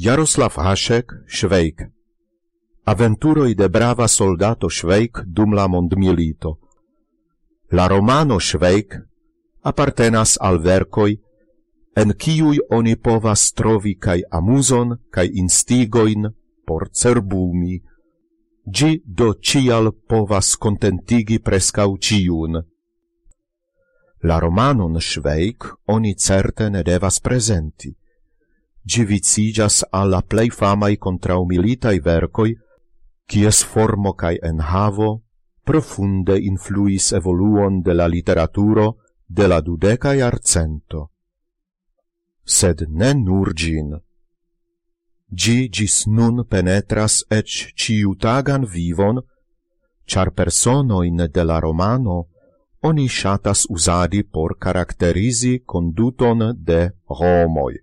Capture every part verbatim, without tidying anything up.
Jaroslav Hašek, Švejk. Aventuroj de brava soldato Švejk dum la mondmilito. La romano Švejk apartenas al verkoj, en kiuj oni povas trovi kaj amuzon kaj instigojn por cerbumi. Gi do cial povas contentigi prescau ciun. La romanon Švejk oni certe ne devas presenti. Gi vicigas alla plei famai contraumilitai vercoi, kies formo cae enhavo profunde influis evoluon de la literaturo de la dudeca iarcento. Sed ne nur gin. Gi gis nun penetras ec ciutagan vivon, char personoin de la romano oni shatas usadi por caracterisi conduton de homoi.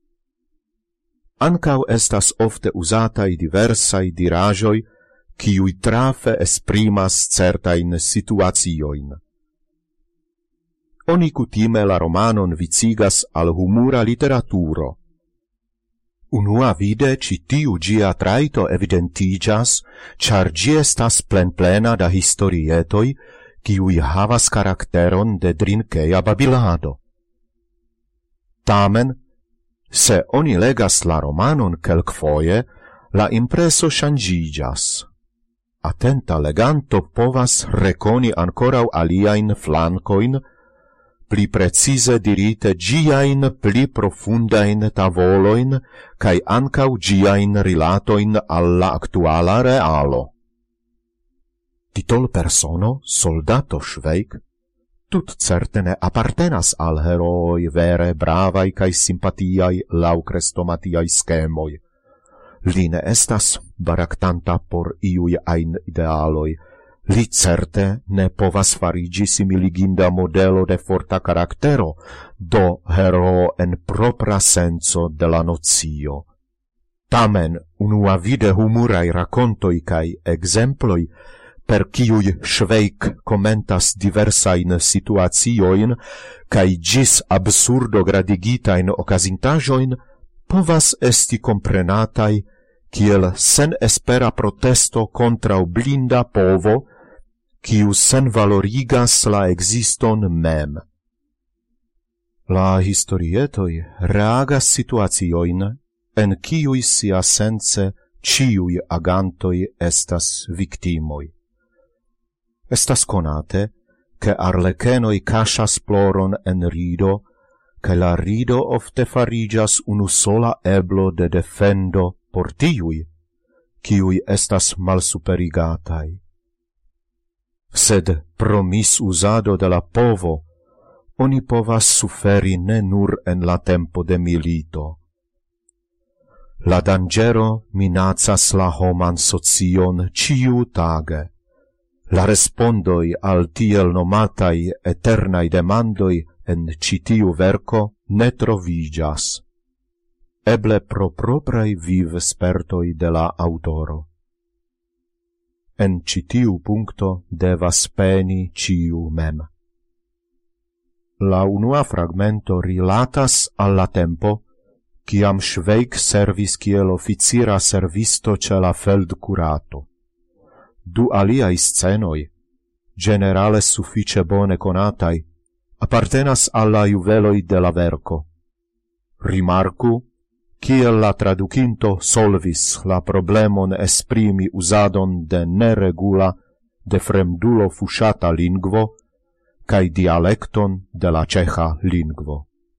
Ancau estas ofte usatai diversai dirajoi, kiui trafe esprimas certain situatioin. Oni cutime la romanon vicigas al humura literaturo. Unua vide citiu gia traito evidentigas, char gi estas plenplena da historietoi, kiui havas caracteron de drinkeia babilado. Tamen, se oni legas la romanon kelkfoje, la impreso changigas. Atenta leganto povas reconi ancorau aliain flancoin, pli precise dirite giain pli profundain tavoloin, cae ancau giain rilatoin alla actuala realo. Titol persono, soldato Švejk, tut certe ne appartenas al heroi vere bravai cae simpatiai lau crestomatiai schemoi. Li ne estas baractanta por iui ain idealoi. Li certe ne povas farigi similiginda modelo de forta caractero, do heroo en propra senso de la nozio. Tamen, unua vide humurai racontoi cae exemploi, per ciui Švejk commentas diversain situatioin, cae gis absurdo gradigitain ocasintajoin, povas esti comprenatai kiel sen espera protesto contra blinda povo, kiu sen valorigas la existon mem. La historietoi reagas situatioin, en kiui sia sense ciui agantoi estas victimoi. Estas conate, che arlecenoi casas ploron en rido, che la rido ofte farigas unu sola eblo de defendo por tiui, kiui estas malsuperigatai. Sed pro misusado de la povo, oni povas suferi ne nur en la tempo de milito. La dangero minacas la homan socion ciu tage. La respondoi al tiel nomatai eternai demandoi en citiu verco ne trovigas. Eble pro proprei viv spertoi de la autoro. En citiu puncto devas peni ciu mem. La unua fragmento rilatas alla tempo, ciam Švejk servis kiel oficira servisto ce la feldcurato. Du aliai scenoi, generale suffice bone conatai, appartenas alla juveloi de la verco. Rimarcu, kiel la traducinto solvis la problemon esprimi usadon de neregula, de fremdulo fuŝata lingvo, cae dialecton de la ceha lingvo.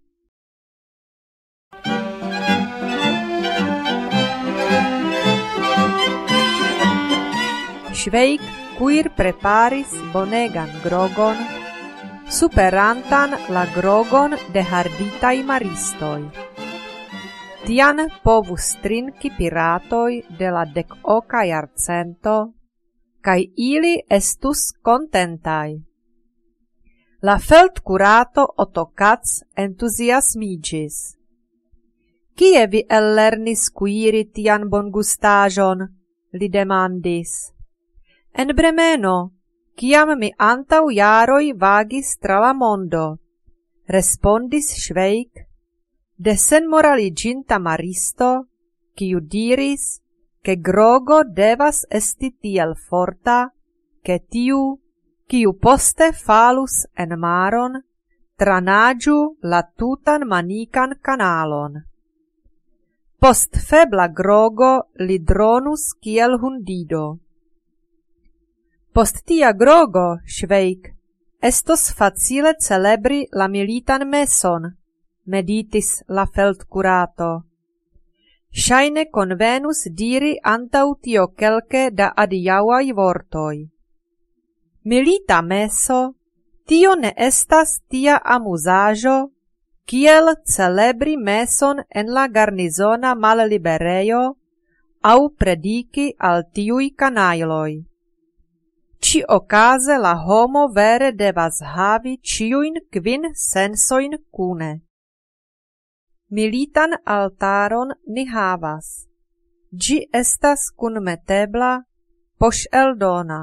Švejk cuir preparis bonegan grogon, superantan la grogon de harditai maristoi. Tian povus trinki piratoi de la dec-oca iarcento, cae ili estus contentai. La feldcurato Ottokats entusiasmigis. Kie vi ellernis cuiri tian bongustajon? Li demandis. En Bremeno, ciam mi antau jaroi vagis tra la mondo, respondis Švejk, de senmoraliginta maristo, kiu diris, che grogo devas esti tiel forta, che tiu, kiu poste falus en maron, tranaggiu la tutan manican canalon. Post febla grogo li dronus kiel hundido. Post tia grogo, Švejk, estos facile celebri la militan meson, meditis la feldcurato. Ŝajne convenus diri antau tio kelke da adiaŭaj vortoj. Milita meso, tio ne estas tia amuzaĵo, kiel celebri meson en la garnizona malliberejo aŭ prediki al tiuj kanajloj. Ĉi-okaze la homo vere devas havi ĉiujn kvin sensojn kune. Militan altaron ni havas. Ĝi estas kunmetebla, poŝeldona.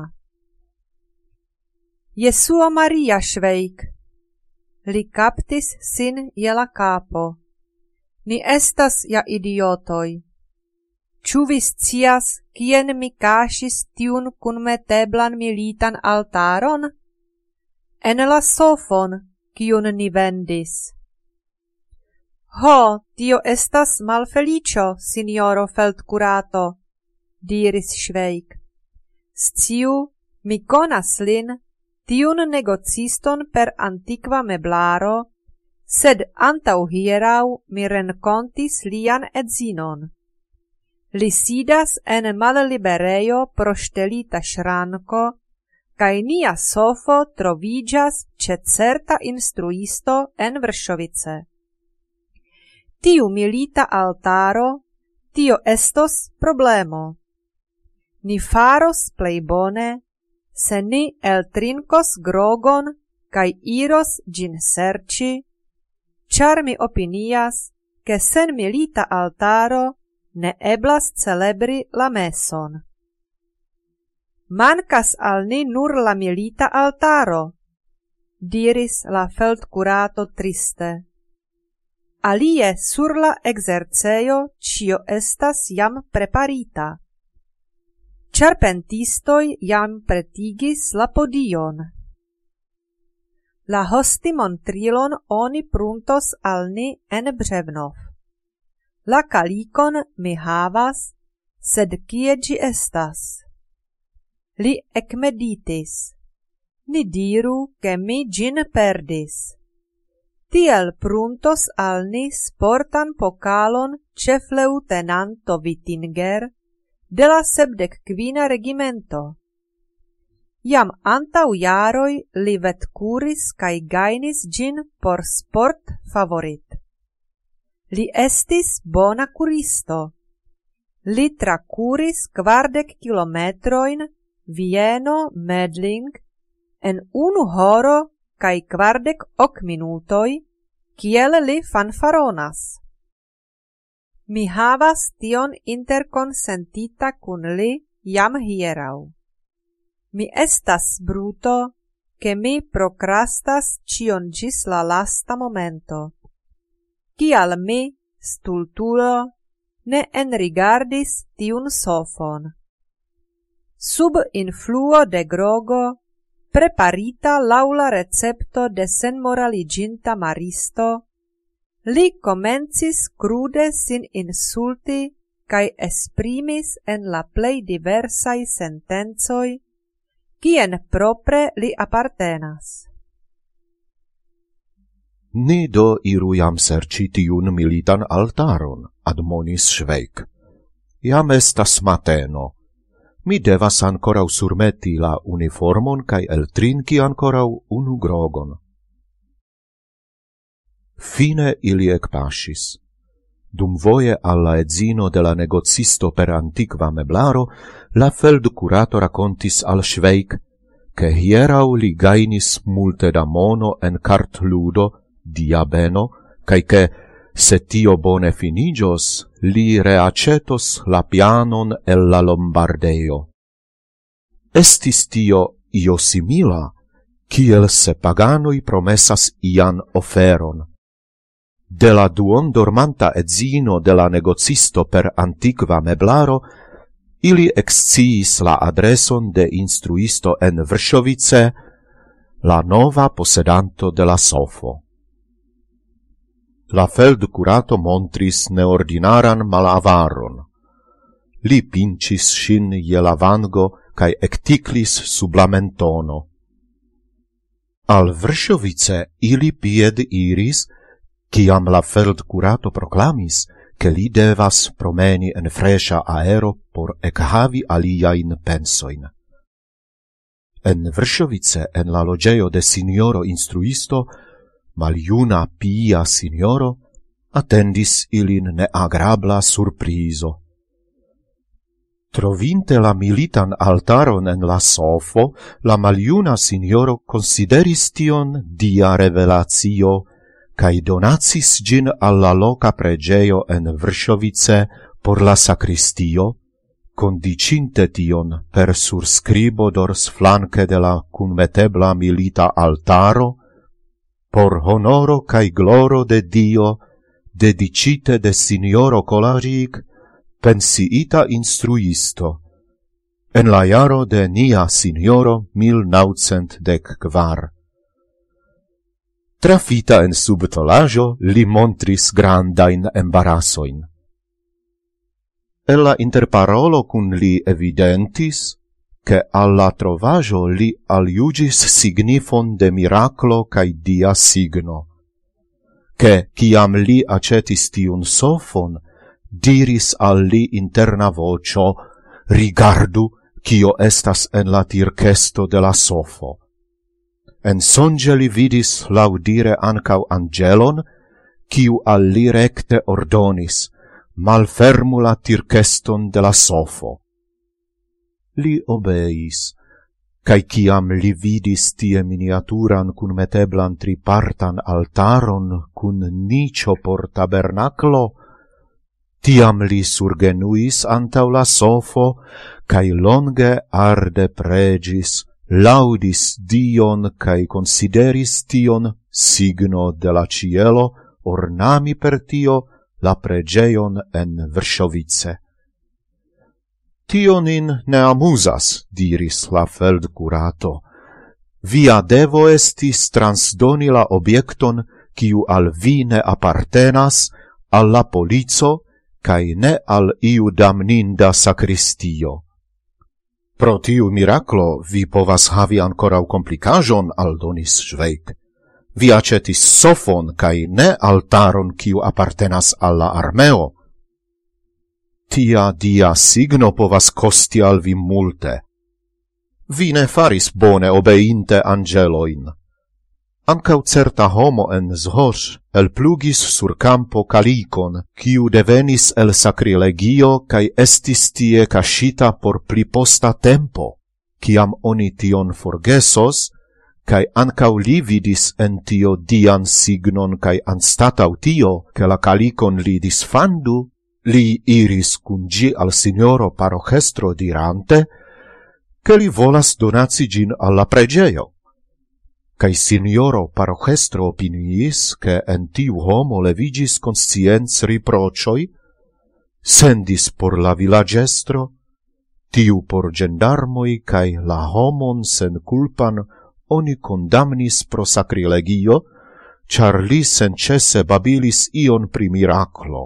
Jesuo Maria, Švejk! Li kaptis sin je la kapo. Ni estas ja idiotoj. Ĉu vi scias, kien mi kaŝis tiun kunmeteblan militan altaron? En la sofon, kiun ni vendis. Ho, tio estas malfeliĉo, sinjoro feldkurato, diris Švejk. Sciu, mi konas lin, tiun negociston per antikva meblaro, sed antaŭ hieraŭ mi renkontis lian edzinon. Li sidas en malliberejo pro ŝtelita ŝranko, kaj nia sofo troviĝas ĉe certa instruisto en Vrŝovice. Tiu milita altaro, tio estos problemo. Ni faros plej bone, se ni eltrinkos grogon kaj iros ĝin serĉi, ĉar mi opinias, ke sen milita altaro ne eblas celebri la meson. Mankas al ni nur la milita altaro, diris la feldkurato triste. Alie sur la ekzercejo ĉio estas jam preparita. Ĉarpentistoj jam pretigis la podion. La hostimontrilon oni pruntos al ni en Břevnov. La kalikon mi havas, sed kie ĝi estas? Li ekmeditis. Ni diru, ke mi ĝin perdis. Tiel pruntos al ni sportan pokalon ĉefleŭtenanto Vittinger de la sepdek kvina regimento. Jam antaŭ jaroj li vetkuris kaj gajnis ĝin por sport favorit. Li estis bona kuristo. Li trakuris kvardek kilometrojn Vieno-Medling en unu horo kaj kvardek ok minutoj, kiel li fanfaronas. Mi havas tion interkonsentita kun li jam hieraŭ. Mi estas bruto, ke mi prokrastas ĉion ĝis la lasta momento. Kial mi, stultulo, ne enrigardis tiun sofon. Sub influo de grogo, preparita laŭ la recepto de senmoraliĝinta maristo, li komencis krude sin insulti kaj esprimis en la plej diversaj sentencoj, kien propre li apartenas. Ni do iru jam serĉi tiun militan altaron, admonis Švejk. Jam estas mateno. Mi devas ankoraŭ surmeti la uniformon kaj eltrinki ankoraŭ unu grogon. Fine ili ekpaŝis. Dumvoje al la edzino de la negocisto per antikva meblaro, la feldkurato rakontis al Švejk, ke hieraŭ li gajnis multe da mono en kartludo, diabeno, kaj ke, se tio bone finiĝos, li reaĉetos la pianon el la Lombardejo. Estis tio io simila, kiel se paganoj promesas ian oferon. de la duon dormanta edzino de la negocisto per antiqua meblaro, ili exciis la adreson de instruisto en Vršovice, la nova posedanto de la sofo. La feldcurato montris neordinaran malavaron. Li pincis shin je la vango cae ecticlis sub la mentono. Al Vršovice ili pied iris, ciam la feldcurato proclamis, che li devas promeni en fresha aero por echavi aliain pensoin. En Vršovice, en la logeo de signoro instruisto, maliuna pia signoro, attendis ilin neagrabla surprizo. Trovinte la militan altaron en la sofo, la maliuna signoro consideris tion dia revelatio, cae donacis gin alla loca pregeo en Vršovice por la sacristio, condicinte tion per surscribo dors flanque de la cunmetebla milita altaro, por honoro cae gloro de Dio, dedicite de signoro Colarig, pensiita instruisto, en la jaro de nia signoro mil naucent dec kvar. Trafita en subtolajo, li montris grandain embarassoin. Ella interparolo cun li evidentis, che alla trovajo li aliugis signifon de miraclo cae dia signo, che ciam li acetis tiun sofon, diris al li interna vocio, rigardu, cio estas en la tircesto de la sofo. En songe li vidis laudire ancau angelon, ciu al li recte ordonis, malfermu la tirceston de la sofo. Li obeis, cae ciam li vidis tie miniaturan cun meteblan tripartan altaron cun nicio por tabernaclo, tiam li surgenuis antau la sofo, cae longe arde pregis, laudis Dion cae consideris tion signo de la cielo, ornami per tio la pregeion en Vršovice. Tio nin ne amusas, diris la feldcurato. Via devo estis transdoni la obiecton, ciu al vi ne appartenas, alla polico, cae ne al iu damninda sacristio. Pro tiu miraclo vi povas havi ancorau complicajon, aldonis Švejk. Vi acetis sofon, cae ne altaron, ciu appartenas alla armeo. Tia dia signo povas costi al vi multe. Vi ne faris bone obeinte angeloin. Ancau certa homo en Zhoš elplugis sur campo calicon, ciu devenis el sacrilegio cae estis tie cascita por pli posta tempo. Ciam oni tion forgesos, cae ancau li vidis en tio dian signon cae anstatau tio, che la calicon li disfandu, li iris cun gi al signoro parochestro dirante, che li volas donaci gin alla pregeio. Cae signoro parochestro opiniis, che en tiu homo levigis consciens riprocioi, sendis por la villagestro, tiu por gendarmoi, cae la homon sen culpan oni condamnis pro sacrilegio, char li sencesse babilis ion pri miraclo.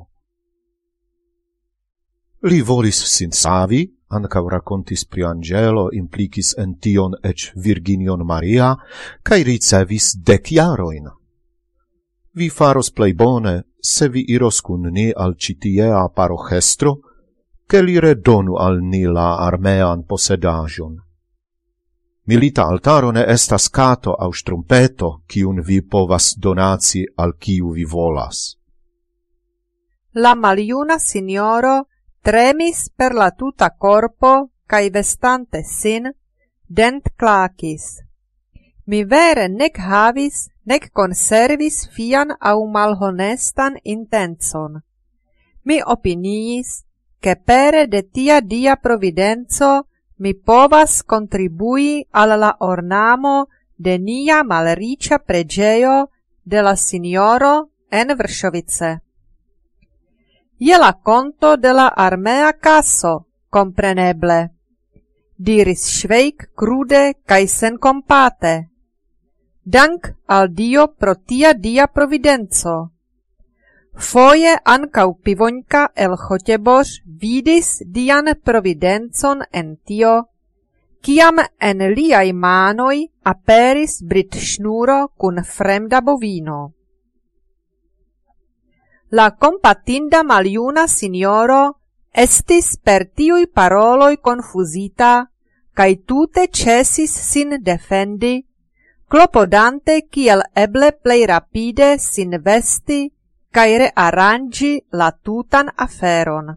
Li volis sin savi, ancau racontis pri angelo, implicis en tion ec Virginion Maria, cae ricevis dec jaroin. Vi faros plei bone, se vi iros cun ni al citiea parochestro, che li redonu al ni la armean posedajon. Milita altaro ne estas cato au strumpeto, cium vi povas donaci al ciu vi volas. La maliuna signoro tremis per la tuta corpo, cae vestante sin, dent clacis. Mi vere nec havis, nec conservis fian au malhonestan intenson. Mi opiniis, che pere de tia dia providenzo mi povas contribui al la ornamo de nia malricia pregeo de la signoro en Vršovice. Je la conto de la armea caso, compreneble, diris Švejk krude kaj senkompate. Dank al Dio pro tia dia providenco. Foje ancau Pivoňka el Chotěboř vidis dian providencon en tio, kiam en liaj manoj aperis britŝnuro kun fremda bovino. La kompatinda maljuna sinjoro estis per tiuj paroloj konfuzita kaj tute ĉesis sin defendi, klopodante kiel eble plej rapide sin vesti kaj rearanĝi la tutan aferon.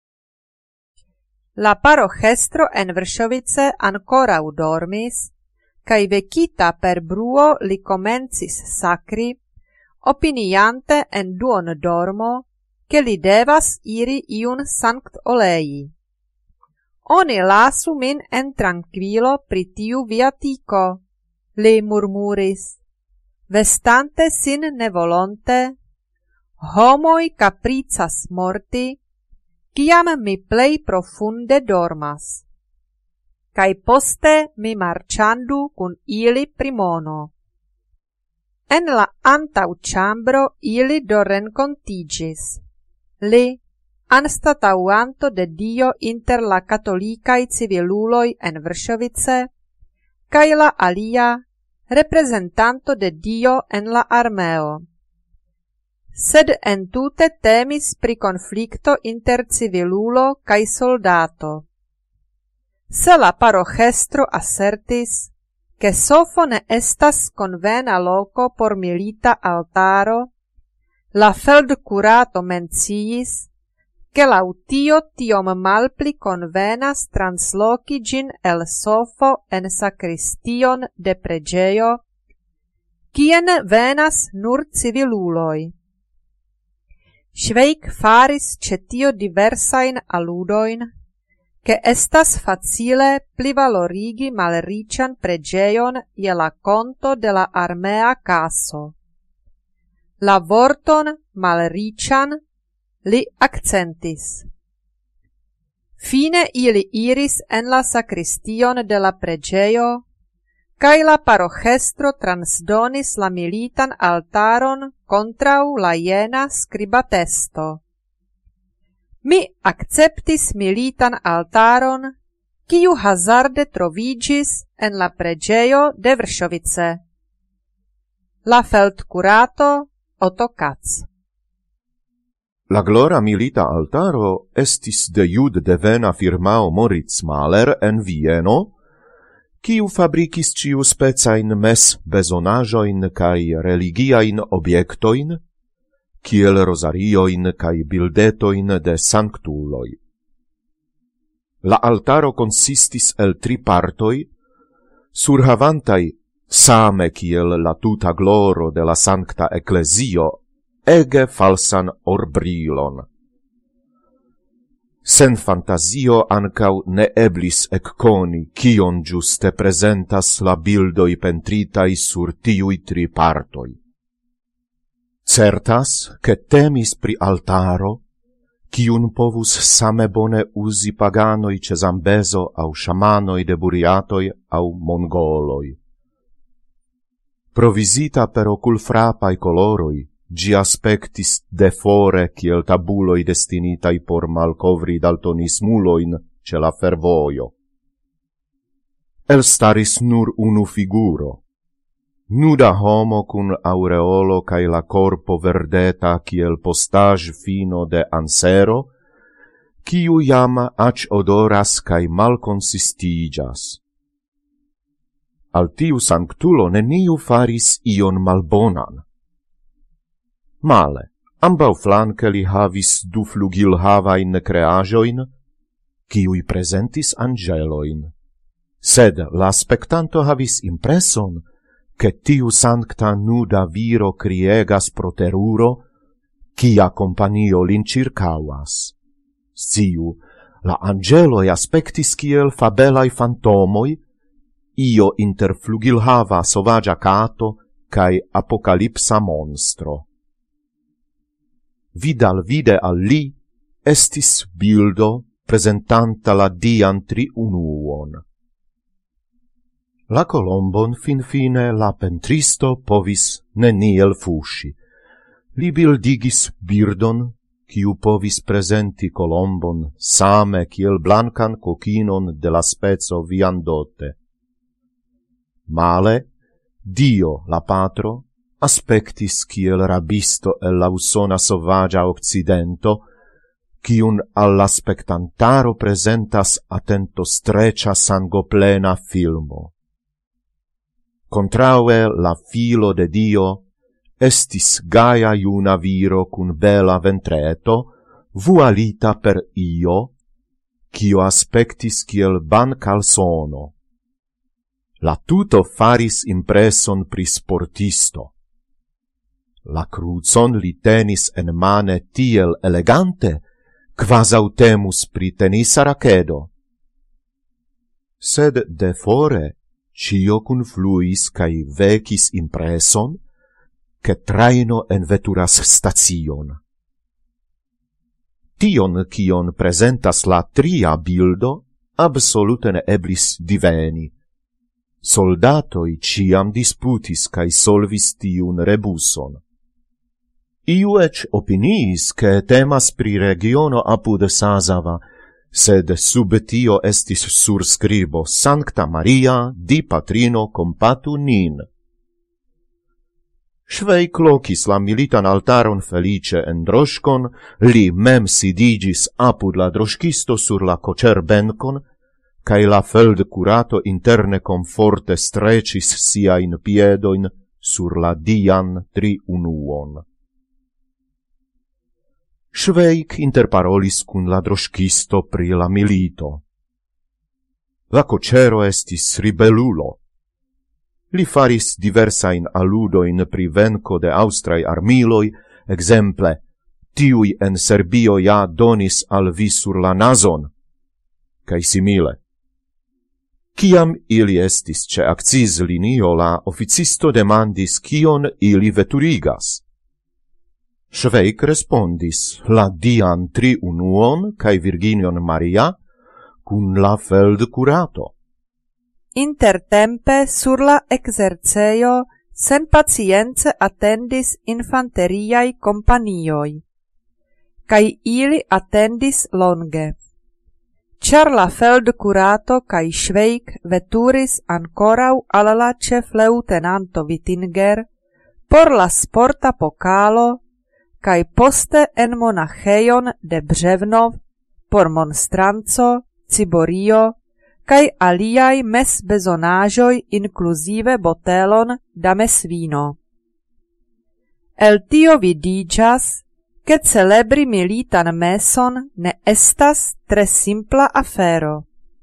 La paroĥestro en Vršovice ankoraŭ dormis, kaj vekita per bruo li komencis sakri, opiniante en duondormo, ke li devas iri iun sanktolei. Oni lasu min en trankvilo pri tiu viatiko, li murmuris, vestante sin nevolonte, homoj kapricas morti, kiam mi plej profunde dormas, kaj poste mi marĉandu kun ili pri mono. En la antaŭĉambro ili do renkontiĝis. Li, anstataŭanto de Dio inter la katolikaj civiluloj en Vršovice, kaj la alia, reprezentanto de Dio en la armeo. Sed entute temis pri konflikto inter civilulo kaj soldato. Se la paroĥestro asertis, ke Sofo ne estas konvena loko por milita altaro, la feldkurato menciis, ke laŭ tio tiom malpli konvenas transloki ĝin el Sofo en sakristion de preĝejo, kien venas nur civiluloj. Švejk faris ĉe tio diversajn aludojn, ke estas facile plivalorigi malriĉan preĝejon je la konto de la armea kaso. La vorton malriĉan li akcentis. Fine ili iris en la sakristion de la preĝejo, kaj la paroĥestro transdonis la militan altaron kontraŭ la jena skribatesto. Mi akceptis militan altaron, kiu hazarde troviĝis en la preĝejo de Vršovice. La feldkurato Otto Katz. La glora milita altaro estis de jud devena firmao Moritz Mahler en Vieno, kiu fabrikis ciu specain mes bezonajoin kai religiain objektoin, kiel rosarioin kai bildetoin de sanktuloj. La altaro consistis el tri partoi, surhavantai same kiel la tuta gloro de la sancta ecclesio, ege falsan orbrilon. Sen fantasio ancau ne eblis ecconi kion giuste presentas la bildoi pentritai sur tiui tri partoi. Certas, che temis pri altaro, kiun povus same bone usi paganoi ce Zambezo au shamanoi de buriatoi au mongoloi. Provisita per oculfrapai coloroi, gi aspectis de fore kiel tabuloi destinitai por malcovri daltonismuloin ce la fervoio. Elstaris nur unu figuro, nuda homo cun aureolo cae la corpo verdeta kiel postage fino de ansero, kiu jam ac odoras cae malconsistigas. Al tiu sanctulo neniu faris ion malbonan. Male, ambau flanque li havis du flugilhavain creajoin, kiui presentis angeloin. Sed la spectanto havis impresson, che tiu sancta nuda viro criegas pro teruro, quia companio lin circauas. Sciu, la angeloi aspectis kiel fabelai fantomoi, io inter flugilhava sovagia cato cae apocalipsa monstro. vidal vide al li, estis bildo presentanta la dian triunuon. La colombon fin fine la pentristo povis neniel fusci. Li bildigis birdon, quiu povis presenti colombon same kiel blancan cocinon de la spezo viandote. Male, Dio, la patro, aspectis kiel rabisto el la usona sovagia occidento, quiun alla spectantaro presentas attento strecia sangoplena filmo. Contraue la filo de Dio estis gaia iuna viro cun bela ventreto, vualita per io, quio aspectis kiel ban calsono. La tuto faris impreson pri sportisto. La crucon li tenis en mane tiel elegante, quasau temus pri tenisa racedo. Sed de fore, cio confluis cae vecis impreson, che traino enveturas station. Tion, cion presentas la tria bildo, absolute ne eblis diveni. Soldatoi ciam disputis cae solvis tiun rebuson. Iu ec opiniis che temas pri regiono apud Sasava, sed sub tio estis surscribo Sancta Maria, di patrino compatu nin. Švejk locis la militan altaron felice en droškon, li mem sidigis apud la droškisto sur la cocerbencon, cae la feld curato interne comforte strecis siain piedoin sur la dian triunuon. Švejk interparolis cun la droškisto pri la milito. La cocero estis ribelulo. Li faris diversain aludoin pri venco de austrai armiloi, exemple, tiui en Serbio ja donis al vi sur la nason, cae simile. Ciam ili estis ce accis linio, la officisto demandis cion ili veturigas. Švejk respondis la dian triunuon cae Virginion Maria cun la feld curato. Intertempe sur la exerceio sen pacience attendis infanteriai companioi, cae ili attendis longe. Char la feld curato cae Švejk veturis ancorau alla la chef lieutenanto Wittinger por la sporta pokalo, cae poste en monacheion de Břevnov por monstranco, ciborio, cae aliai mes bezonaĵoj inclusive botelon da mesvino. El tio vidiĝas, che celebri militan meson ne estas tre simpla afero.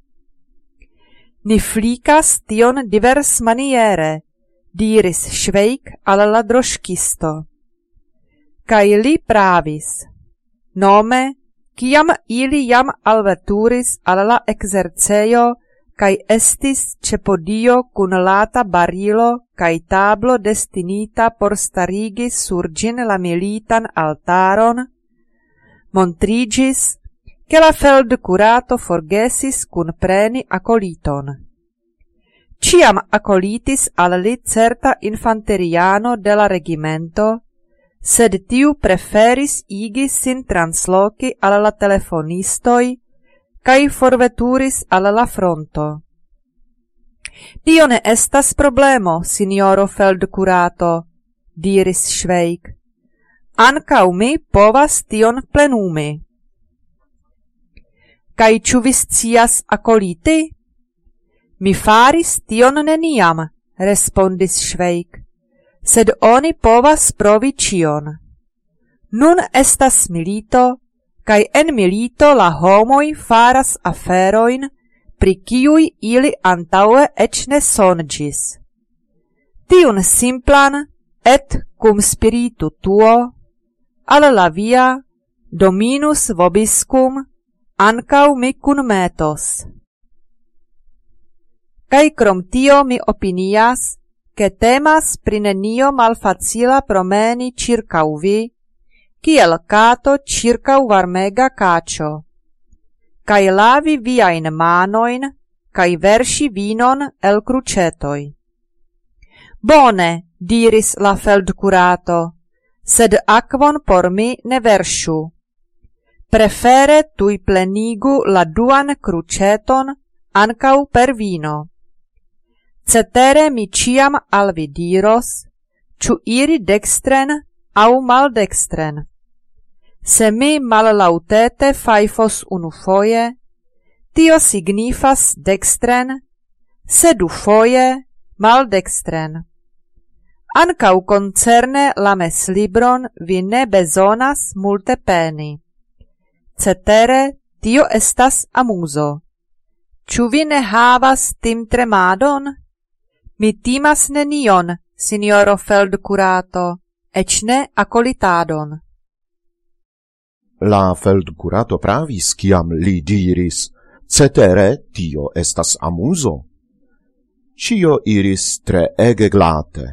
Ni flikas tion diversmaniere, diris Švejk al la droŝkisto. Cae li pravis, nome, ciam ili jam alveturis al la exerceio, cae estis ce podio cun lata barilo cae tablo destinita por starigi sur gin la militan altaron, montrigis, che la feld curato forgesis cun preni acoliton. Ciam acolitis al li certa infanteriano de la regimento, sed tiu preferis igi sin transloci al la telefonistoi, cae forveturis al la fronto. Tio ne estas problemo, signoro feldcurato, diris Švejk. Ancau mi povas tion plenumi. Cae ĉu vi scias akoliti? Mi faris tion neniam, respondis Švejk. Sed oni povas provi cion. Nun estas milito, cae en milito la homoi faras aferoin, pri kiuj ili antaŭe eĉ ne sonĝis. Tiun simplan et cum spiritu tuo, al la via dominus vobiscum ankaŭ mi kunmetos. Kaj krom tio mi opinias, che temas pri nenio malfacila promeni circau vi, kiel kato circau varmega kaĉo, kaj lavi viajn manojn, kaj verŝi vinon el kruĉetoj. Bone, diris la feldkurato, sed akvon por mi ne verŝu. Prefere tuj plenigu la duan kruĉeton ankaŭ per vino. Cetere mi ĉiam al vi diros, ĉu iri dekstren aŭ maldekstren. Se mi mallaŭtete fajfos unufoje, tio signifas dekstren, se dufoje maldekstren. Ankaŭ koncerne la meslibron vi ne bezonas multe peni. Cetere tio estas amuzo. Ĉu vi ne havas timtremadon? Mi timas nenion, signoro feldkurato, eĉ ne akolitadon. La feldkurato pravis, kiam li diris, cetere tio estas amuzo. Cio iris tre ege glate.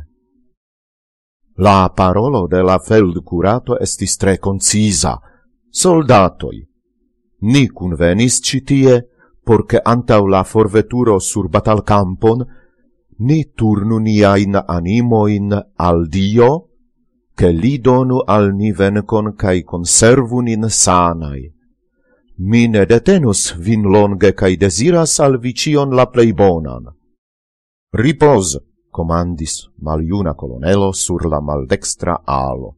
La parolo de la feldkurato estis tre concisa. Soldatoi, ni kunvenis ci tie, porce antau la forveturo sur batalcampon, ni turnu niain animoin al Dio, che li donu al ni vencon cae conservu nin sanai. Mi ne detenus vin longe cae desiras al vi cion la plei bonan. Ripos, comandis maljuna colonelo sur la maldextra alo.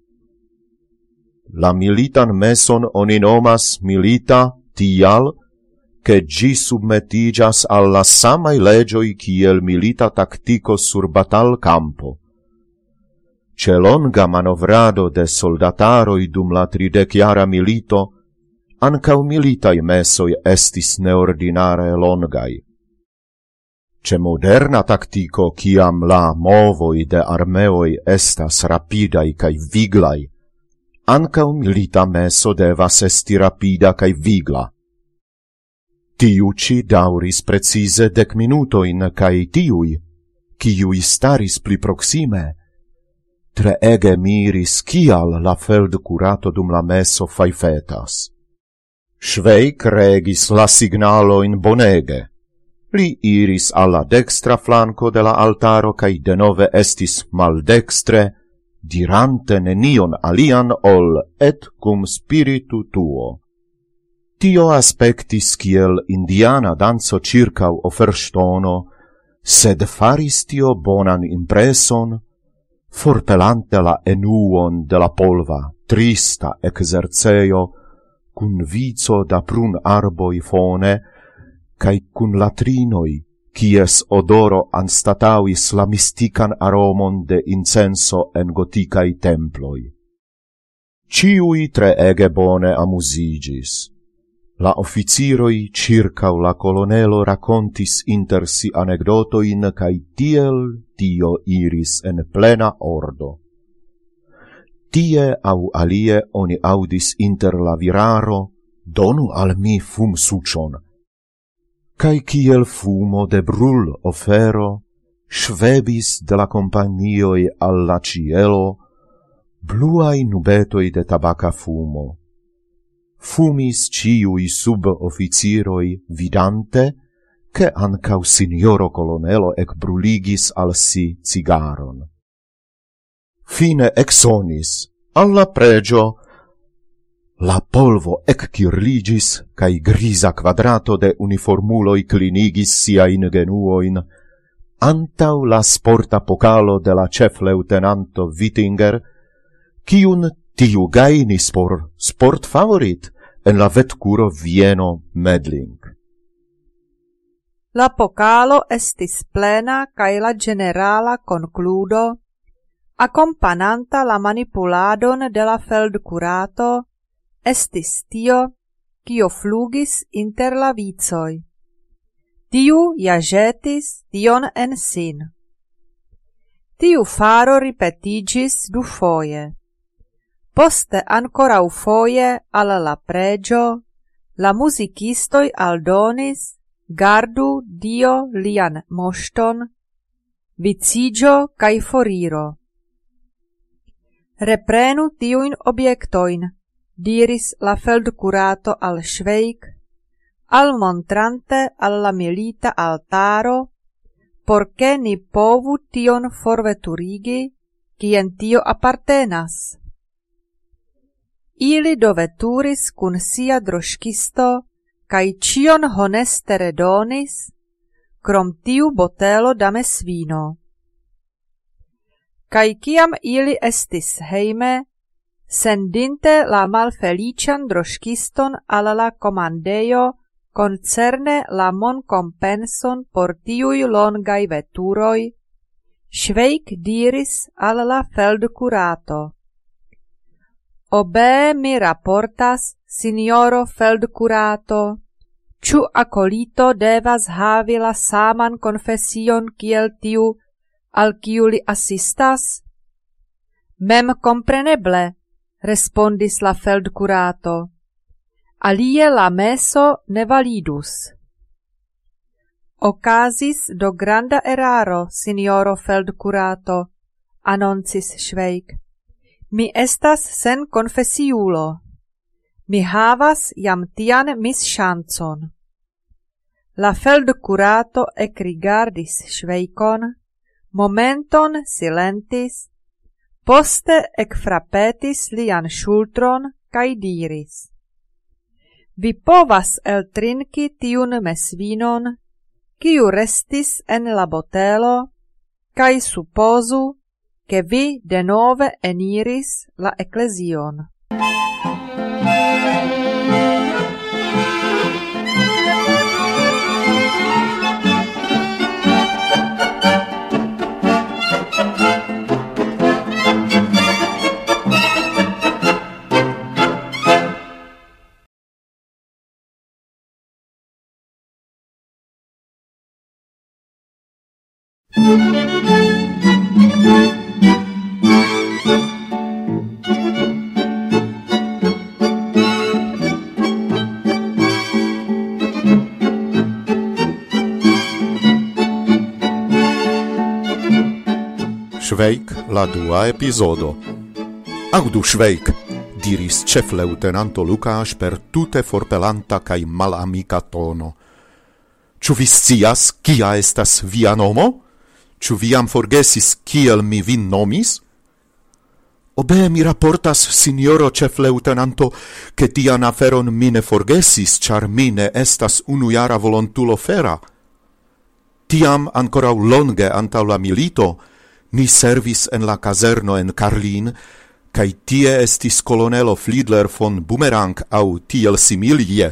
La militan meson oni nomas milita tial, che gi submetigas alla samai legioi kiel milita tactico sur batal campo. Ce longa manovrado de soldataroi dum la trideciara milito, ancau militai mesoi estis neordinare longai. Ce moderna tactico, ciam la movoi de armeoi estas rapidai cae viglai, ancau milita meso devas esti rapida cae vigla. Tiu ci dauris precise dec minutoin, cae tiui, ciui staris pli proxime, tre ege miris cial la feldkurato dum la meso faifetas. Schweik regis la signaloin bonege. Li iris alla dextra flanco de la altaro, cae denove estis maldextre, dirante nenion alian ol et cum spiritu tuo. Tio aspectis kiel indiana danzo circau oferstono, sed faris tio bonan impreson, forpelante la enuon de la polva, trista exerceio, cun vico da prun arboi fone, cae cun latrinoi, cies odoro anstatauis la mistican aromon de incenso en goticai temploi. Ciui tre ege bone amusigis. La officiroi circau la colonelo racontis inter si anecdotoin, cae tiel tio iris en plena ordo. Tie au alie oni audis inter la viraro, donu al mi fum sucion, cae kiel fumo de brul ofero, svebis de la companioi alla cielo, bluai nubetoi de tabaca fumo. Fumis ciui sub-officiroi vidante, che ancau signoro colonelo ec bruligis al si cigaron. Fine exonis, alla pregio, la polvo ec cirligis, cae grisa quadrato de uniformuloi clinigis siain genuoin, antau la sporta pokalo de la chef-lieutenanto Wittinger, ciun tiu gainis por sport favorit en la vetcuro Vieno Medling. La pokalo estis plena cae la generala concludo, acompananta la manipuladon de la feldkurato, estis tio, cio flugis inter la vicoi. Tiu ja jetis tion en sin. Tiu faro ripetigis du foje. Poste ancorau foje al la pregio, la musicistoi aldonis, gardu Dio lian moŝton, vicigio cae foriro. Reprenu tiuin objektoin, diris la feldcurato al Švejk, almontrante alla milita altaro, porce ni povu tion forveturigi, quien tio appartenas. Ili doveturis cun sia droŝkisto, cae cion honeste redonis, krom tiu botelo da mesvino. Cae ciam ili estis heime, sendinte la malfelician droŝkiston al la comandejo concerne la moncompenson por tiuj longai veturoj, Švejk diris al la feldcurato: Obe mi raportas, signoro feldcurato, ĉu akolito devas havi la saman konfesion kiel tiu, al kiu li asistas? Mem compreneble, respondis la feldcurato, alie la meso ne validus. Okazis do granda eraro, signoro feldcurato, annoncis Švejk. Mi estas sen confesiulo. Mi havas jam tian misŝancon. La feldcurato ekrigardis Švejkon, momenton silentis, poste ekfrapetis lian ŝultron kaj diris: Vi povas eltrinki tiun mesvinon, kiu restis en la botelo, kaj supozu, che vi denove eniris la eklezion. Švejk, la dua epizodo. Audu, Švejk, diris ĉefleŭtenanto Lukáš per tute forpelanta kaj malamika tono. Ĉu vi scias, kia estas via nomo? Ĉu vi jam forgesis, kiel mi vin nomis? Obe mi raportas, signoro ĉefleŭtenanto, ke tian aferon mi ne forgesis, ĉar mi ne estas unujara volontulo fera. Tiam ankoraŭ longe antaŭ la milito ni servis en la kazerno en Karlin, kaj tie estis kolonelo Fiedler von Bumerang aŭ tiel similie.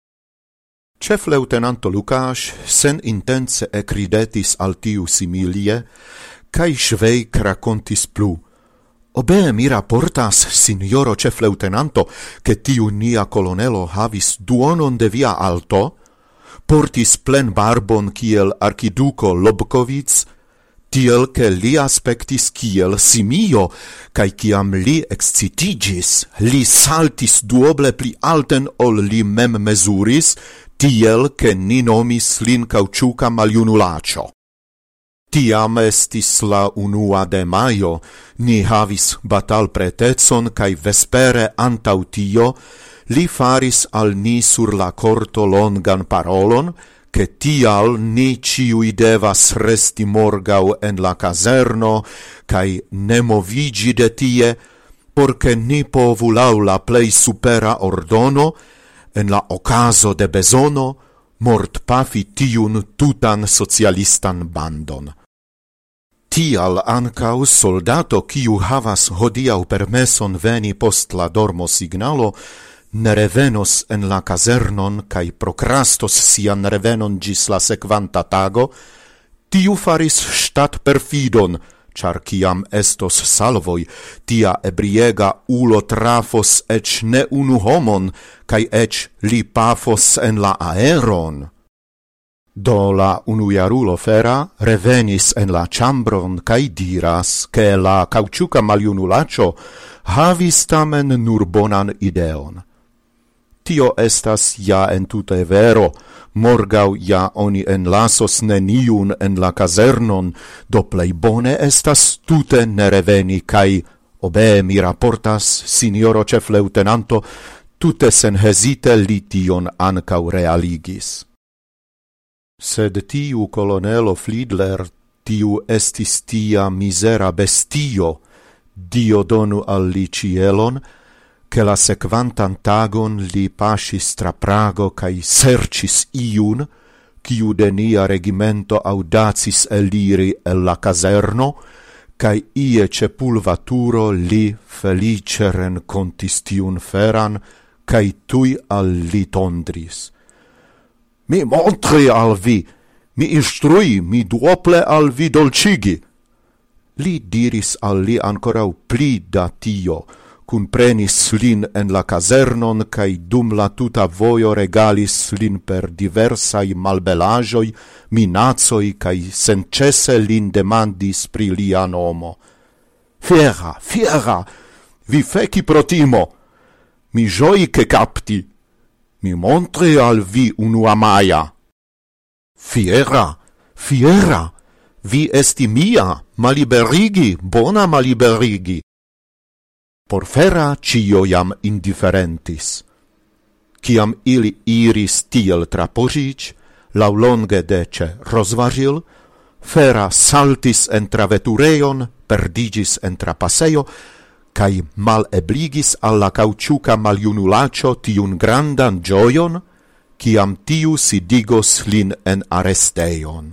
Ĉefleŭtenanto Lukáš sen intence ekridetis al tiu similie, kaj Švejk rakontis plu. Obe mi raportas, signoro ĉefleŭtenanto, ke tiu nia kolonelo havis duonon de via alto, portis plen barbon kiel arkiduko Lobkovic, tiel che li aspectis kiel simio, cae ciam li excitigis, li saltis duoble pli alten ol li mem mesuris, tiel che ni nomis lin cauciuca maljunulacio. Tiam estis la unua de maio, ni havis batal pretecon, cae vespere antau tio, li faris al ni sur la corto longan parolon, che tial ni ciui devas resti morgau en la caserno, cae ne movigi de tie, porce ni povu lau la plei supera ordono, en la ocaso de besono, mort pafi tiun tutan socialistan bandon. Tial ancau soldato, kiu havas hodiau permeson veni post la dormo signalo, ne revenos en la casernon cae procrastos sian revenon gis la sequanta tago, tiu faris stat perfidon, char ciam estos salvoi, tia ebriega ulo trafos ec ne unu homon, cae ec li pafos en la aeron. Do la unujarulo fera revenis en la chambron cae diras, che la cauciuca maljunulacio havis tamen nur bonan ideon. Tio estas ja entute vero, morgau ja oni enlasos neniun en la casernon, do plei bone estas tute ne reveni, cae Obe mi raportas, signoro cef lieutenanto, tute sen hesite li tion ancau realigis. Sed tiu colonelo Fliedler, tiu estis tia misera bestio, Dio donu al li cielon, che la sequantan tagon li pasis tra Prago cae sercis iun, quiu de nia regimento audacis eliri el la caserno, cae ie cepulvaturo li felice rencontis tiun feran, cae tui al li tondris. Mi montri al vi, mi instrui, mi duople al vi dolcigi. Li diris al li ancorau pli da tio, cun prenis lin en la casernon, cae dum la tuta voio regalis lin per diversai malbelajoi, minazoi, cae sencese lin demandis pri lia nomo. Fiera, fiera, vi feci protimo, mi gioi che capti, mi montri al vi unua maia. Fiera, fiera, vi esti mia, maliberigi, bona maliberigi. Por fera cio jam indifferentis. Ciam ili iris tiel tra Poric, laulonge dece Rosvaril, fera saltis entra vetureion, perdigis entra passeio, cae mal ebligis alla cauciuca maliunulacio tiun grandan gioion, ciam tiu sidigos lin en aresteion.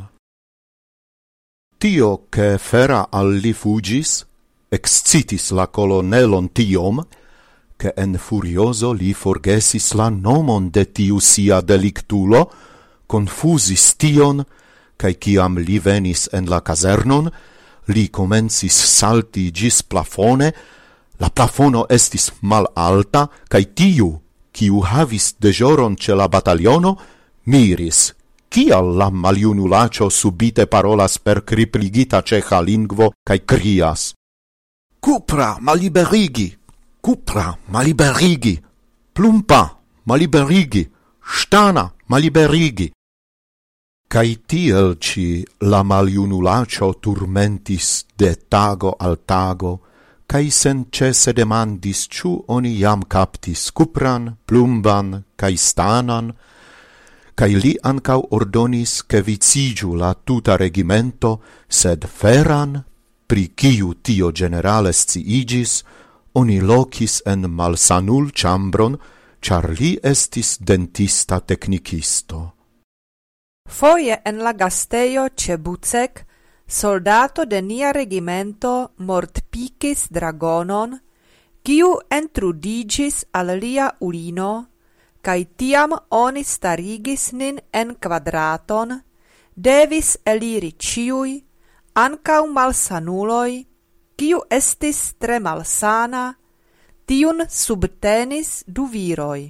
Tio che fera al li fugis, excitis la colonelon tiom, che en furioso li forgesis la nomon de tiu sia delictulo, confusis tion, cae ciam li venis en la casernon, li comencis salti gis plafone, la plafono estis mal alta, cae tiu, ciu havis dejoron ce la bataliono, miris, cial la maliunulacio subite parolas per cripligita ceca lingvo, cae crias. Cupra maliberigi, cupra maliberigi, plumpa maliberigi, stana maliberigi. Cai tiel ci la maliunulacio turmentis de tago al tago, cai sen cese demandis ciu oni jam captis cupran, plumban, cai stanan, cai li ancau ordonis che vicigiu la tuta regimento, sed feran, pri ciu tio generale sciigis, oni locis en malsanul chambron, char li estis dentista technicisto. Foje en la gasteio ce Bucek, soldato de nia regimento mortpicis dragonon, ciu entrudigis al lia ulino, cae tiam oni starigis nin en quadraton, devis eliri ciui, ancau malsanuloi, ciu estis tre malsana, tiun subtenis du viroi.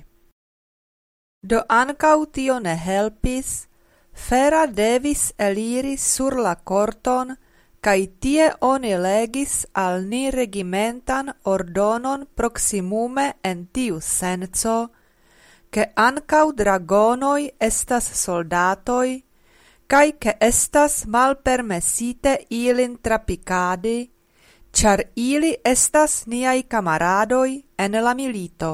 Do ancau tio ne helpis, fera devis eliri sur la corton, cae tie oni legis al ni regimentan ordonon proximume en tiu senso, che ancau dragonoi estas soldatoi, cae che estas malpermesite ilin trapicadi, char ili estas niai camaradoi en la milito.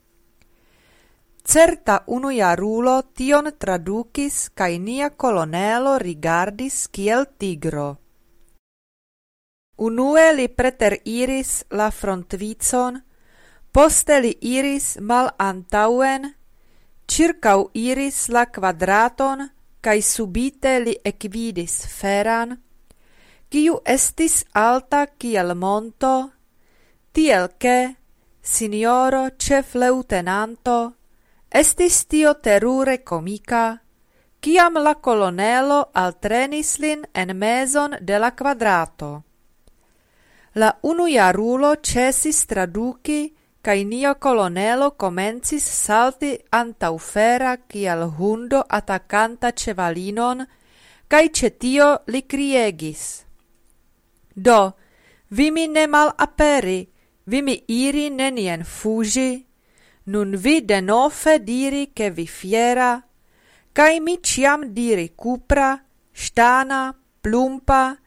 Certa unujarulo tion traducis, cae nia colonelo rigardis kiel tigro. Unue li preter iris la frontvicon, poste li iris mal antauen, circau iris la quadraton, cae subite li ecvidis feran, ciu estis alta kiel monto, tiel che, signoro cef lieutenanto, estis tio terure comica, ciam la colonelo altrenis lin en mezon de la quadrato. La unujarulo cesis traduci, cae nia colonelo comencis salti antau fera kiel hundo atacanta cevalinon, cae cetio li criegis. Do, vi mi ne mal aperi, vi mi iri nenien fugi, nun vi denove diri che vi fiera, cae mi ciam diri cupra, stana, plumpa,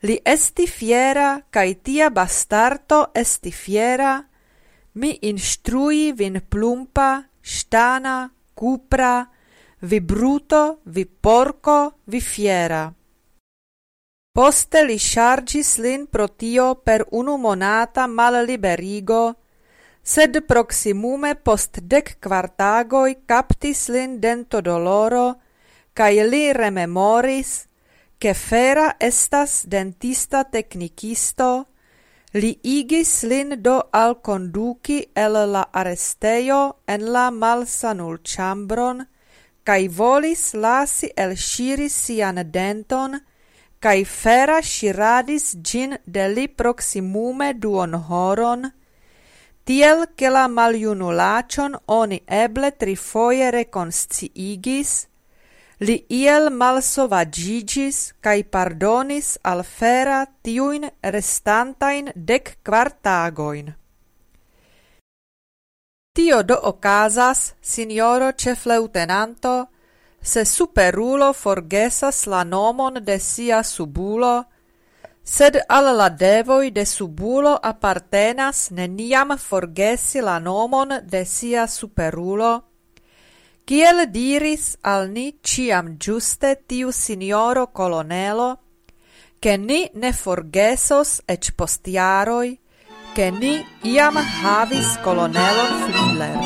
li esti fiera, cae tia bastardo esti fiera, mi instrui vin plumpa, stana, cupra, vi bruto, vi porco, vi fiera. Poste li chargis lin pro tio per unu monata malliberigo, sed proximume post dec quartagoi captis lin dentodoloro, cae li rememoris, che fera estas dentista technicisto, li igis lin do al conduci el la aresteio en la malsanulĉambron, cae volis lasi elŝiri sian denton, cae fera ŝiradis ĝin de li proximume duonhoron, tiel che la maljunulaĉon oni eble trifoje rekonsciigis, li iel malsovaĝiĝis kaj pardonis al fera tiujn restantajn dek kvar tagojn. Tio do okazas, sinjoro ĉefleŭtenanto, se superulo forgesas la nomon de sia subulo, sed al la devoj de subulo apartenas neniam forgesi la nomon de sia superulo, kiel diris al ni ciam ĝuste tiu sinjoro kolonelo, ke ni ne forgesos eĉ post jaroj, ke ni iam havis kolonelon Fiedler.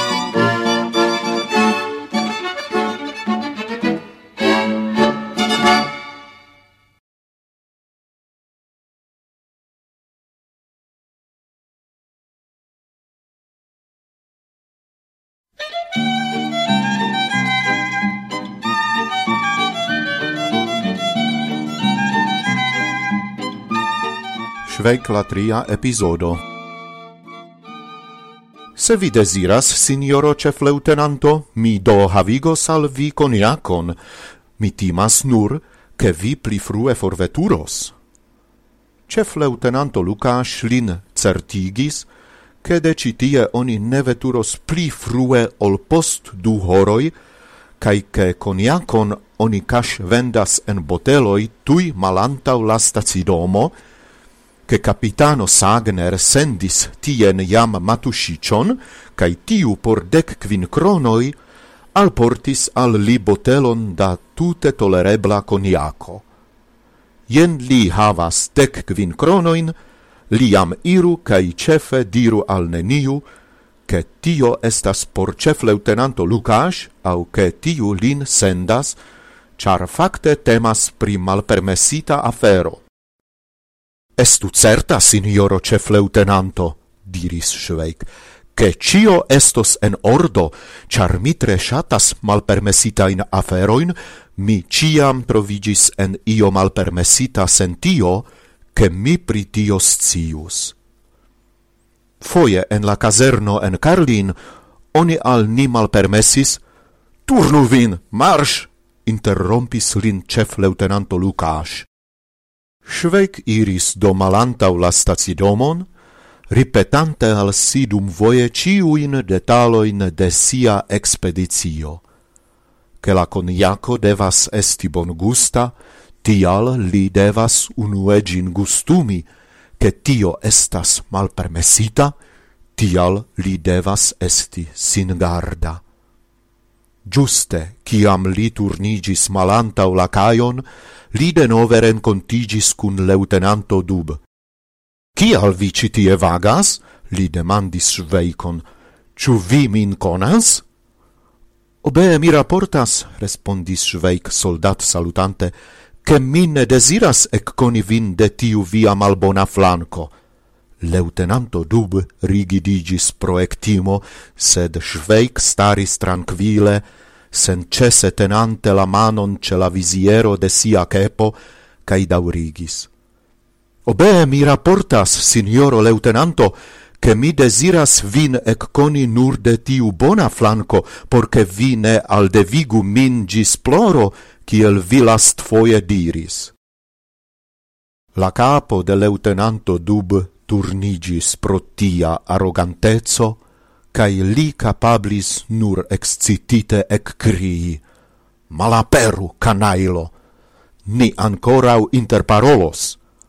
Švejk la tria epizodo. Se vi desiras, signoro ĉefleŭtenanto, mi do havigos al vi konjakon. Mi timas nur, ke vi pli frue forveturos. Ĉefleŭtenanto Lukáš lin certigis, ke de ĉi tie oni ne veturos pli frue ol post du horoj, kaj ke konjakon oni kaŝ vendas en boteloj tuj malantaŭ la stacidomo, che capitano Sagner sendis tien jam matuŝiĉon, kaj tiu por dek kvin kronoj alportis al li botelon da tute tolerebla konjako. Jen li havas dek kvin kronojn, li jam iru kaj ĉefe diru al neniu, ke tio estas por ĉefleŭtenanto Lukáš, aŭ ke tiu lin sendas, ĉar fakte temas pri malpermesita afero. Estu certa, signoro ĉefleŭtenanto, diris Švejk, ke ĉio estos en ordo, ĉar mi tre ŝatas malpermesitajn aferojn, mi ĉiam troviĝis en io malpermesita sen tio, ke mi pri tio scius. Foje en la kazerno en Karlin oni al ni malpermesis, turnu vin, marŝ, interrompis lin ĉefleŭtenanto Lukáš. Švejk iris do malantaŭ la stacidomon, ripetante al si dumvoje ĉiujn detalojn de sia ekspedicio. Ke la konjako devas esti bongusta, tial li devas unue ĝin gustumi, ke tio estas malpermesita, tial li devas esti singarda. Ĝuste, kiam li turniĝis malantaŭ la kajon, li denove renkontiĝis kun leŭtenanto Dub. Kial vi ĉi tie vagas? Li demandis Švejkon. Ĉu vi min konas? Obee mi raportas, respondis Švejk soldat salutante, ke mi ne deziras ekkoni vin de tiu via malbona flanko. Leŭtenanto Dub rigidiĝis pro ektimo, sed Švejk staris trankvile, sencese tenante la manon ce la visiero de sia kepo, kaj daŭrigis. Obee mi raportas, signoro leŭtenanto, ke mi deziras vin ekkoni nur de tiu bona flanko, por ke vi ne aldevigu min ĝis ploro, kiel vi lastfoje diris. La capo de leŭtenanto Dub turniĝis pro tia aroganteco, kaj li kapablis nur excitite ekkrii: Malaperu, kanajlo! Ni ankoraŭ interparolos!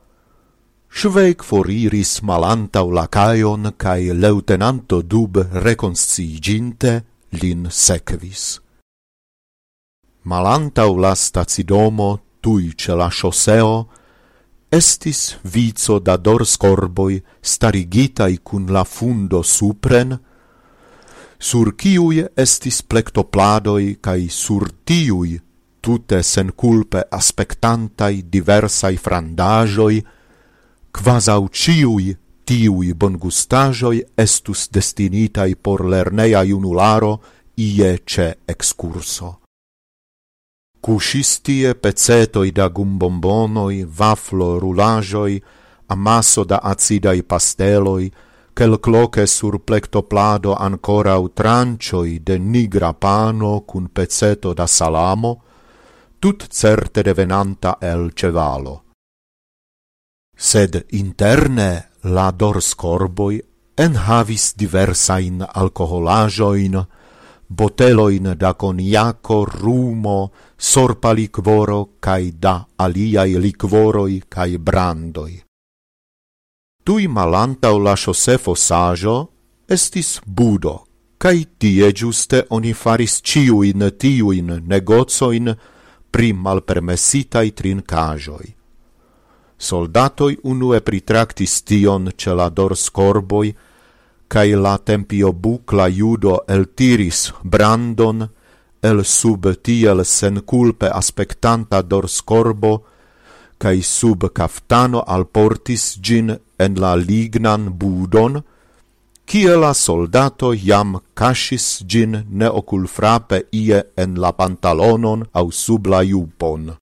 Švejk foriris malantau lacajon, cae lieutenanto Dub reconsciiginte lin sekvis. Malantau la stacidomo, tui ce la chausseo, estis vico da dorskorboi starigitai cun la fundo supren, sur ciui estis plectopladoi cae sur tiui tute senculpe aspectantai diversai frandajoi, quasau ciui tiui bongustajoi estus destinitai por lernea junularo ie ce excurso. Cusistie pecetoi da gumbombonoi, vaflo rulajoi, amasso da acidai pasteloi, quelcloque sur plectoplado ancorau trancioi de nigra pano cun peceto da salamo, tut certe devenanta el cevalo. Sed interne la dorskorboi enhavis diversain alcoholajoin, boteloin da coniaco, rumo, sorpa liquoro, cae da aliai liquoroi cae brandoi. Tui malantau la chaussee fossajo estis budo, cae tie giuste oni faris ciuin tiuin negozoin pri malpermessitai trincajoi. Soldatoi unue pritractis tion ce la dorskorboi, cae la tempio bucla judo eltiris brandon el sub tiel senculpe aspectanta dorscorbo, cae sub caftano alportis gin en la lignan budon, cie la soldato jam casis gin neoculfrape ie en la pantalonon au sub la jupon.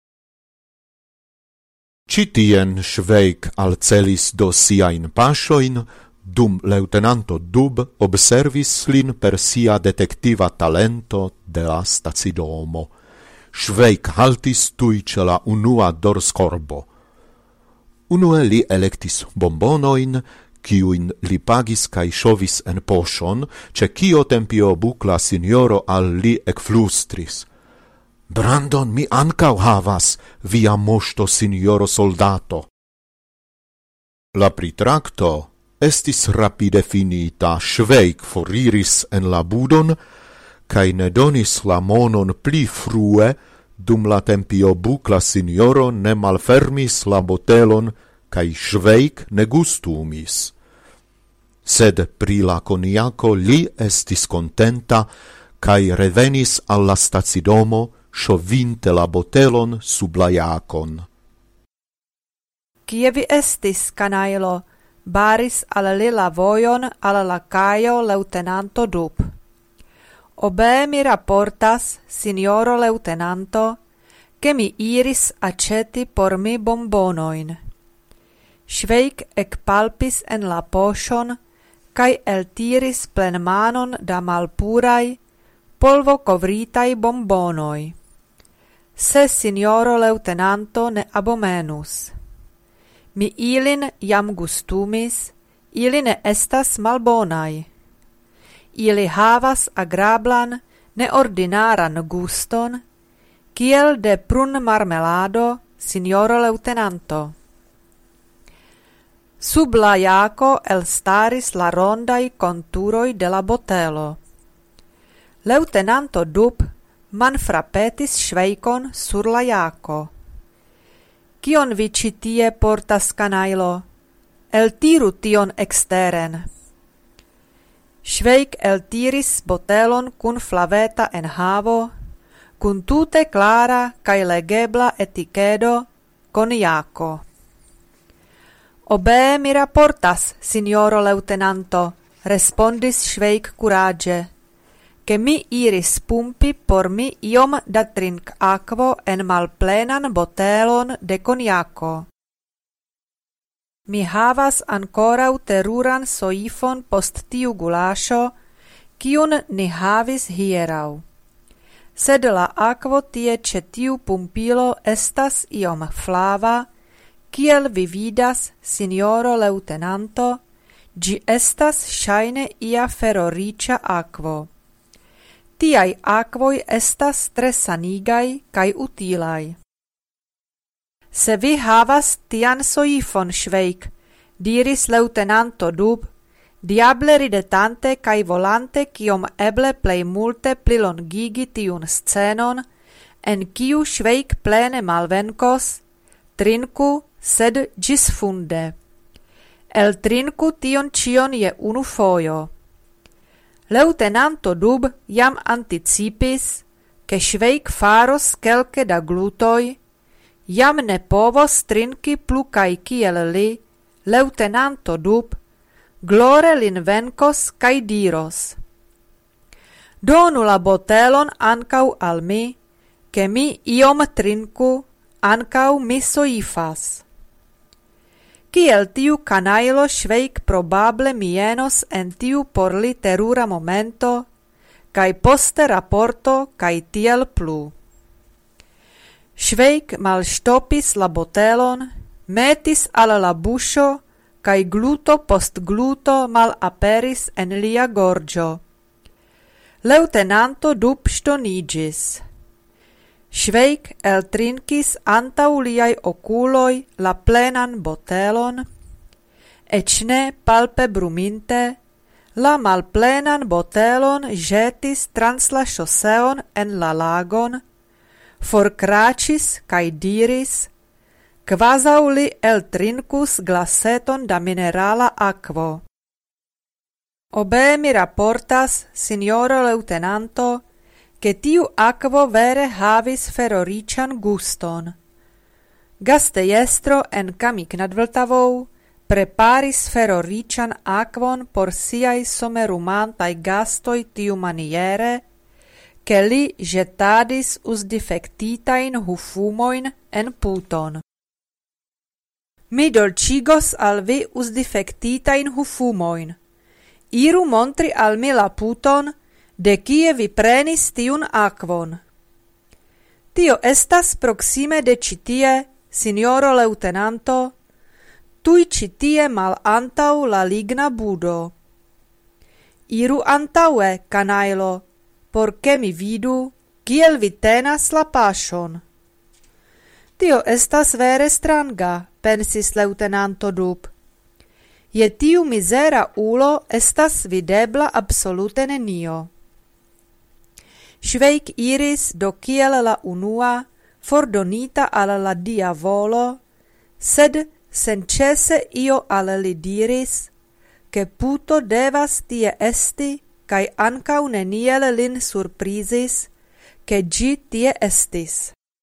Citien Švejk alcelis do siain pasioin, dum lieutenanto Dub observis lin per sia detectiva talento de la stacidomo. Švejk haltis tui ce la unua dorskorbo. Unue li electis bombonoin, ciuin li pagis cae shovis en poshon, ce cio tempio bucla signoro al li ecflustris. Brandon mi ancau havas, via mosto signoro soldato. La pritracto estis rapide finita, Švejk foriris en la budon, cae ne donis la monon pli frue, dum la tempio bucla signoro ne malfermis la botelon, cae Švejk ne gustumis. Sed pri la coniaco li estis contenta, cae revenis alla stacidomo, sciovinte la botelon sub la jacon. Kie vi estis, canailo? Baris al li la vojon al la caio lieutenanto Dub. Obe mi rapportas, signoro lieutenanto, che mi iris aceti por mi bombonoin. Švejk ekpalpis en la poŝon, kaj eltiris plenmanon da malpuraj, polvokovritaj bombonoj. Se signoro lieutenanto ne abomenus. Mi ilin jam gustumis, ili ne estas malbonaj. Ili havas agrablan, neordinaran guston, kiel de prun marmelado, signoro lieutenanto. Sub la jako elstaris la rondaj konturoj de la botelo. Lieutenanto Dub manfrapetis Švejkon sur la jako. Kion vi ci tie portas, canailo? Eltiru tion exteren. Švejk eltiris botelon kun flaveta enhavo, kun tute clara kaj legebla etikedo coniaco. Obe mi rapportas, signoro lieutenanto, respondis Švejk curage, che mi iris pumpi por mi iom da trink aquo en malplenan botelon de coniaco. Mi havas ancorau teruran soifon post tiu gulaŝo, kiun ni havis hierau. Sed la aquo tie ĉe tiu pumpilo estas iom flava, kiel vi vidas, signoro lieutenanto, ĝi estas ŝajne ia feroriĉa akvo. Tiaj akvoj estas tre sanigaj kaj utilaj. Se vi havas tian soifon, Švejk, diris leŭtenanto Dub, diable ridetante kaj volante kiom eble plej multe plilongigi tiun scenon, en kiu Švejk plene malvenkos, trinku, sed ĝisfunde. Eltrinku tion ĉion je unu fojo. Leŭtenanto Dub jam anticipis, ke Švejk faros kelke da glutoj, jam ne povos trinki plu kaj kiel li, leŭtenanto Dub, glore lin venkos kaj diros: Donu la botelon ankaŭ al mi, ke mi iom trinku, ankaŭ mi soifas. Kiel tiu kanajlo Švejk probable mienos en tiu por li terura momento, kaj poste raporto kaj tiel plu. Švejk malŝtopis la botelon, metis al la buŝo, kaj gluto post gluto malaperis en lia gorĝo. Leŭtenanto Dub ŝtoniĝis. Švejk eltrinkis antaŭ liaj okuloj la plenan botelon, eĉ ne palpe bruminte, la malplenan botelon ĵetis trans la ŝoseon en la lagon, forkraĉis kaj diris, kvazaŭ li eltrinkus glaseton da minerala akvo. Obe mi raportas, sinjoro leŭtenanto, ke tiu akvo vere havis feroriĉan guston. Gastejestro en Kamik nad Vltavou preparis feroriĉan akvon por siaj somerumantaj gastoj tiumaniere, ke li ĵetadis usdifektitajn hufumojn en puton. Mi dolĉigos al vi usdifektitajn hufumojn. Iru montri al mi la puton, de kie vi prenis tiun akvon. Tio estas proksime de ĉi tie, sinjoro leŭtenanto, tuj ĉi tie malantaŭ la ligna budo. Iru antaŭe, kanajlo, por ke mi vidu, kiel vi tenas la paŝon. Tio estas vere stranga, pensis leŭtenanto Dub. Je tiu mizera ulo estas videbla absolute nenio. Švejk iris do kiel la unua, fordonita al la diavolo, sed senĉese io al li diris, ke puto devas tie esti, kaj ankaŭ neniel lin surprizis, ke ĝi tie estis.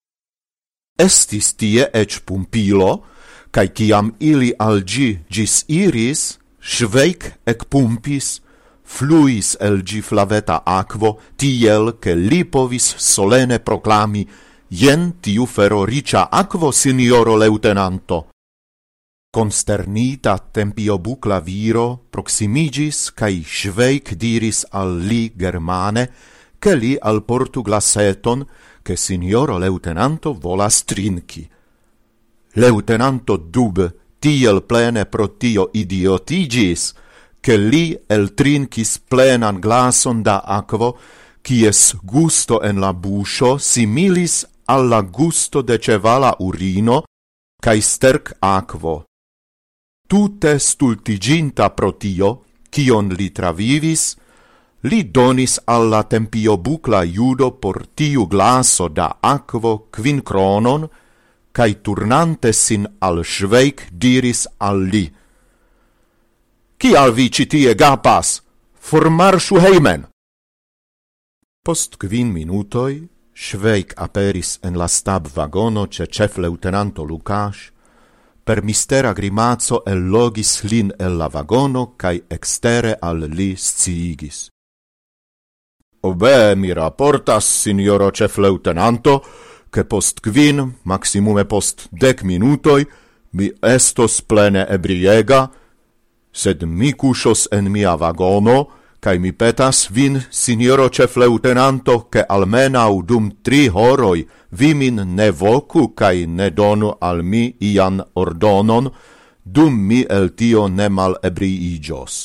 Estis tie eĉ pumpilo, kaj kiam ili al ĝi ĝis iris, Švejk ekpumpis, fluis el ĝi flaveta akvo, tiel ke li povis solene proklami: jen tiu feroriĉa akvo, sinjoro leŭtenanto. Konsternita tempiobukla viro proksimiĝis kaj Švejk diris al li germane, ke li alportu glaseton, ke sinjoro leŭtenanto volas trinki. Leŭtenanto Dub tiel plene pro tio idiotiĝis, ke li eltrinkis plenan glason da akvo, kies gusto en la buŝo similis al la gusto de ĉevala urino kaj sterk akvo. Tute stultiĝinta pro tio, kion li travivis, li donis al la tempiobukla judo por tiu glaso da akvo kvin kronon, kaj turnante sin al Švejk diris al li: Kial vi ĉi tie gapas? Formarŝu hejmen! Post kvin minutoj Švejk aperis en la stabvagono ĉe ĉefleŭtenanto Lukáš, per mistera grimaco ellogis lin el la vagono kaj ekstere al li sciigis. Obe mi raportas, sinjoro ĉefleŭtenanto, ke post kvin, maximume post dek minutoj, mi estos plene ebriega, sed mi kuŝos en mia vagono, kaj mi petas vin, sinjoro ĉefleŭtenanto, ke almenaŭ dum tri horoj vi min ne voku kaj ne donu al mi ian ordonon, dum mi el tio ne malebriiĝos.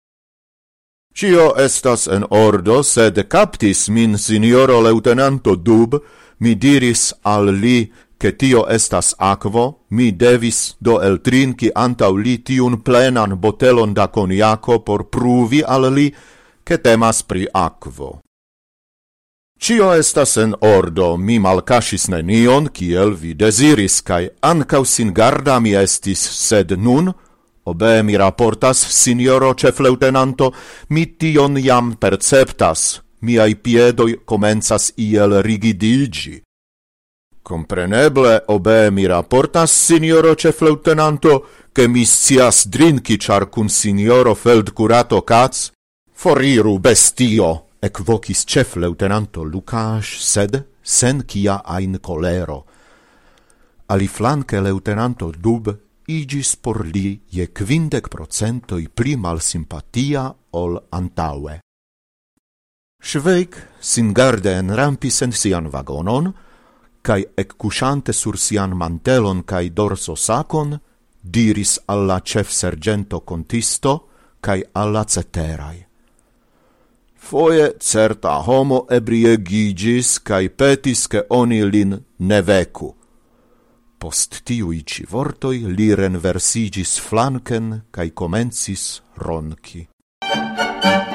Ĉio estas en ordo, sed kaptis min sinjoro leŭtenanto Dub, mi diris al li, che tio estas aquo, mi devis do eltrinki antau li tiun plenan botelon da coniaco por pruvi al li che temas pri aquo. Cio estas en ordo, mi malcasis nenion, kiel vi desiris, cae ancau sin garda mi estis, sed nun, obe mi raportas, signoro cefleŭtenanto, mi tion jam perceptas, miai piedoi comenzas iel rigidigi. Compreneble, obe mi raportas, signoro cefleŭtenanto, che mi scias drinki char cun signoro feldcurato Katz? Foriru, bestio! Equocis cefleŭtenanto Lukáš, sed sen kia ain colero. Aliflanque leŭtenanto Dub igis por li je quindec procentoi pli malsimpatia ol antaue. Švejk singarde enrampis en sian vagonon, cae eccuŝante sur sian mantelon cae dorso sacon, diris alla cef sergento contisto cae alla ceterai. Foje certa homo ebriegigis cae petis che oni lin ne vecu. Post tiui ci vortoi li renversigis flanken cae comencis ronchi.